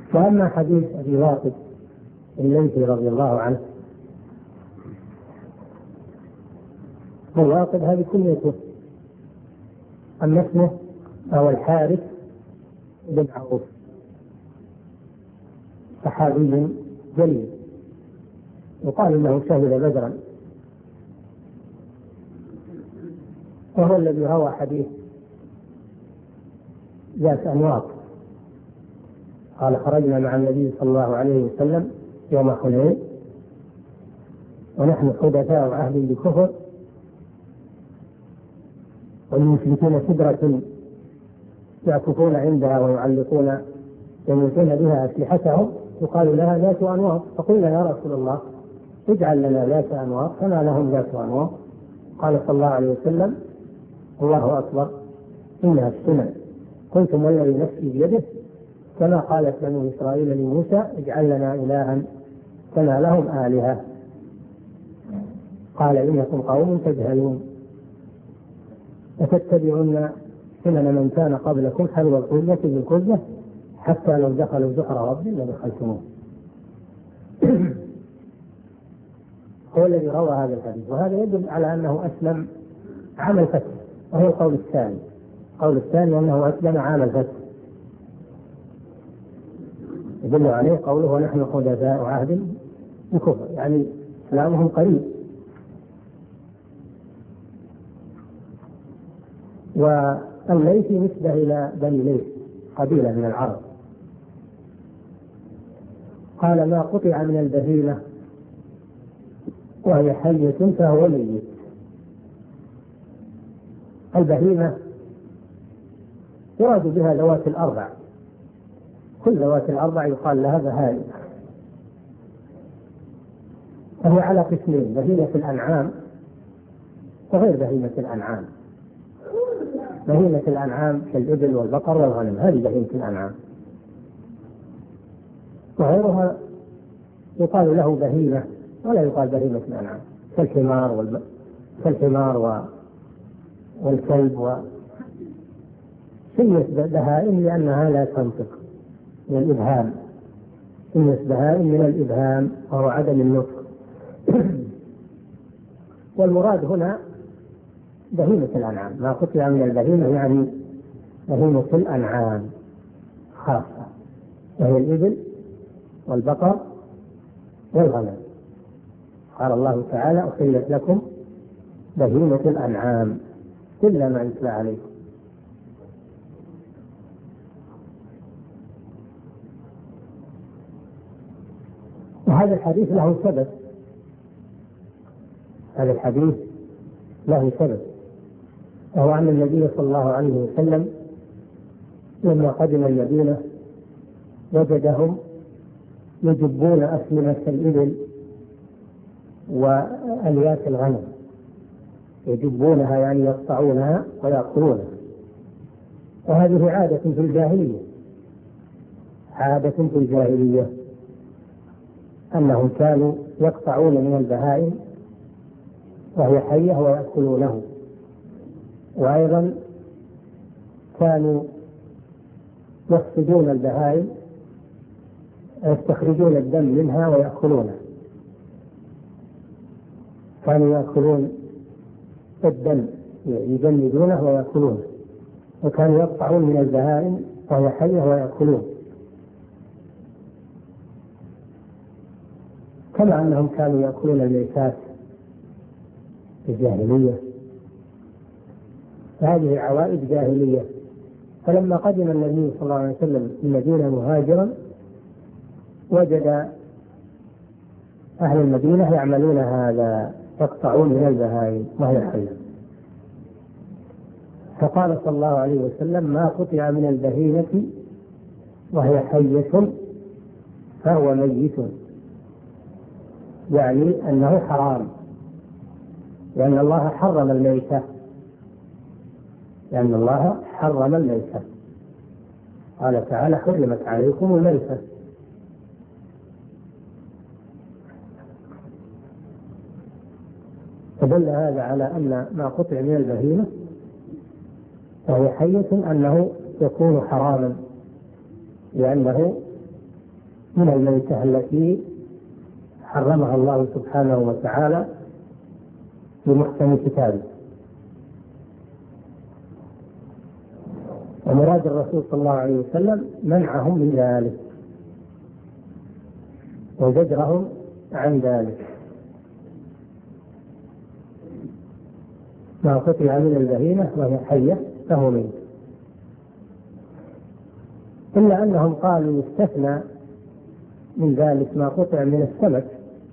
وأما حديث أبي واقد الليثي رضي الله عنه، أبو واقد هذه كنيته، أما اسمه هو الحارث بن عوف، صحابي جليل، وقال إنه شهد بدرا، وهو الذي روى حديث ذات أنواط، قال خرجنا مع النبي صلى الله عليه وسلم يوم حنين ونحن حدثاء عهد بكفر، والمشركين سدرة يعكفون عندها ويعلقون يموتون بها أسلحتهم، يقال لها ذات أنواط، فقلنا يا رسول الله اجعل لنا ذات أنواط كما لهم ذات أنواط. قال صلى الله عليه وسلم الله أكبر إنها السنن، قلتم والذي نفسي بيده كما قالت بنو إسرائيل لموسى اجعل لنا إلها كما لهم آلهة. قال إنكم قوم تجهلون وتتبعون سنن من كان قبلكم حلو القذة بالقذة حتى لو دخلوا زحر رب لدخلتموه. هو الذي روى هذا الحديث، وهذا يدل على أنه أسلم عام الفتح، وهو القول الثاني. القول الثاني أنه أسلم عام الفتح، يدل عليه قوله ونحن حدثاء عهد بكفر، يعني إسلامهم قريب. والليث نسبة إلى بني ليث، قبيلة من العرب. قال ما قطع من البهيمة وهي حية فهو ميت. البهيمة يراد بها ذوات الأربع، كل ذوات الأربع يقال لها بهائم، فهي على قسمين: بهيمة الأنعام وغير بهيمة الأنعام. بهيمة الأنعام كالإبل والبقر والغنم، هذه بهيمة الأنعام، وغيرها يقال له بهيمة ولا يقال بهيمة الأنعام، كالحمار والكلب سميت بهائم لأنها لا تنطق من الإبهام، سميت بهائم من الإبهام وهو عدم النطق. والمراد هنا بهيمة الأنعام، ما قطع من البهيمة يعني بهيمة الأنعام خاصة، وهي الإبل والبقر والغنم. قال الله تعالى أحلت لكم بهيمة الأنعام إلا ما يتلى عليكم. وهذا الحديث له سبب، هذا الحديث له سبب، وهو أن النبي صلى الله عليه وسلم لما قدم المدينة وجدهم يجبون أسلمة الإبل وألياس الغنم، يجبونها يعني يقطعونها ويأكلونها، وهذه عادة في الجاهلية، عادة في الجاهلية أنهم كانوا يقطعون من البهائم وهي حية ويأكلونه، وأيضا كانوا يفسدون البهائم يستخرجون الدم منها ويأكلونه، كانوا يأكلون الدم يجلدونه ويأكلونه، وكانوا يقطعون من البهائم وهي حية ويأكلون، كما أنهم كانوا يأكلون الميتات في الجاهلية. هذه عوائد جاهلية. فلما قدم النبي صلى الله عليه وسلم المدينة مهاجرا وجد أهل المدينة يعملون هذا، يقطعون من البهائم وهي حية، فقال صلى الله عليه وسلم ما قطع من البهيمة وهي حية فهو ميت، يعني أنه حرام، لأن الله حرم الميتة، لأن الله حرم الميتة، قال تعالى حرمت عليكم الميتة. فدل هذا على أن ما قطع من البهيمة وهي حية أنه يكون حراما، لأنه من الميتة التي حرمها الله سبحانه وتعالى بمحكم كتابه. ومراد الرسول صلى الله عليه وسلم منعهم من ذلك وزجرهم عن ذلك. ما قطع من البهيمة وهي حية فهو ميت. إلا أنهم قالوا يستثنى من ذلك ما قطع من السمك،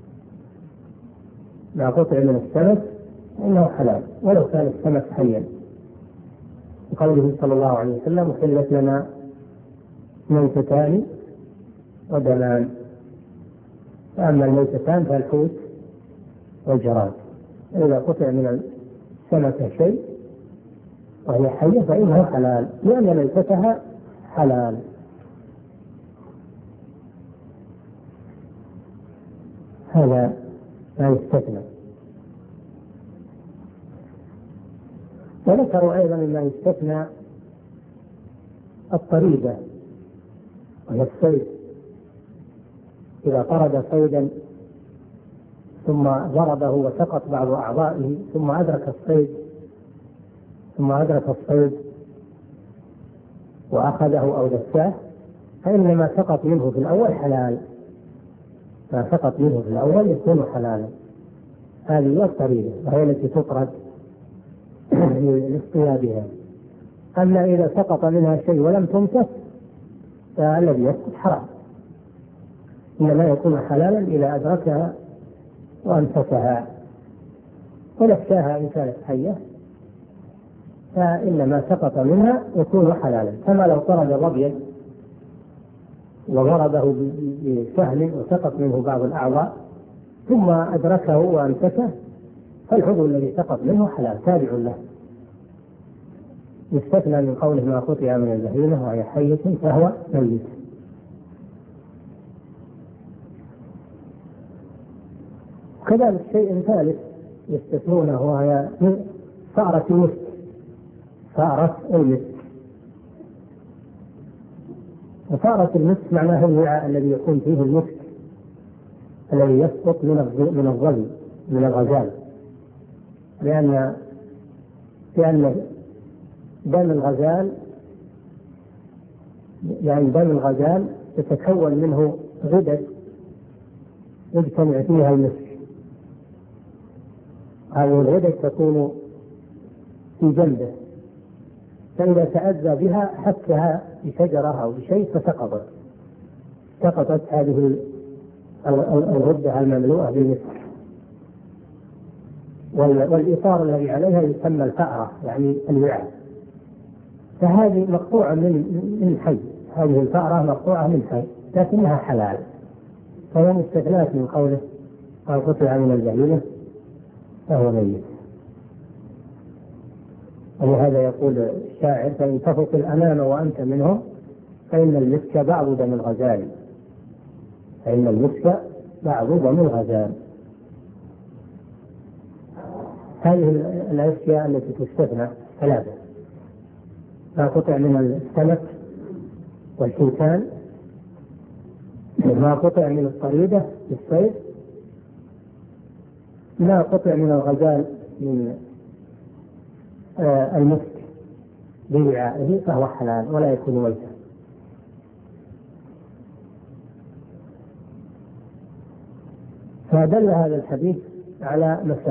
ما قطع من السمك إنه حلال ولو كان السمك حيا، وقوله صلى الله عليه وسلم أحلت لنا ميتتان ودمان. فأما الميتتان فالحوت والجراد. إذا قطع من السمكة شيء وهي حية فإنها حلال لأن ميتتها حلال. هذا ما يستثنى. وذكروا أيضا مما يستثنى الطريدة وهي الصيد. إذا طرد صيدا ثم ضربه وسقط بعض أعضائه ثم أدرك الصيد وأخذه أو دساه فإن ما سقط منه في الأول حلال، ما سقط منه في الأول يكون حلالا. هذه هي الطريدة وهي التي تطرد لاصطيادها. أما إذا سقط منها شيء ولم تمسك فالذي يسقط حرام، إنما يكون حلالا إذا أدركها وأمسكها. ونفسها إن كانت حية فإنما سقط منها يكون حلالا، كما لو طرد الربيع وضربه بسهم وسقط منه بعض الأعضاء ثم أدركه وأمسكه فالعضو الذي سقط منه حلال تابع له. يستثنى من قوله ما قطع من البهيمة وهي حية فهو ميت. كذلك شيء ثالث يستثنونه وهي فأرة المسك. فأرة المسك، وفأرة المسك معناه الوعاء الذي يكون فيه المسك الذي يسقط من الظل من الغزال، لأن دم الغزال يتكون منه غدد يجتمع فيها المسك. هذه الغدد تكون في جنبه، فإذا تأذى بها حكها بشجرة أو بشيء سقطت هذه الغدة المملوءة بالمسك. والإطار الذي عليها يسمى الفأرة يعني الوعاء. فهذه مقطوعة من حي، هذه الفأرة مقطوعة من حي لكنها حلال، فهي مستثناة من قوله ما قطع من البهيمة فهو ميت. ولهذا يقول الشاعر فإن تفق الأمام وأنت منهم فإن المسك بعض دم الغزال، فإن المسك بعض دم الغزال. هذه الأشياء التي تستثنى ثلاثة: ما قطع من السمك والحيتان، ما قطع من الطريدة للصيد، ما قطع من الغزال من المسك بوعائه فهو حلال ولا يكون ميتا. فدل هذا الحديث على مسألة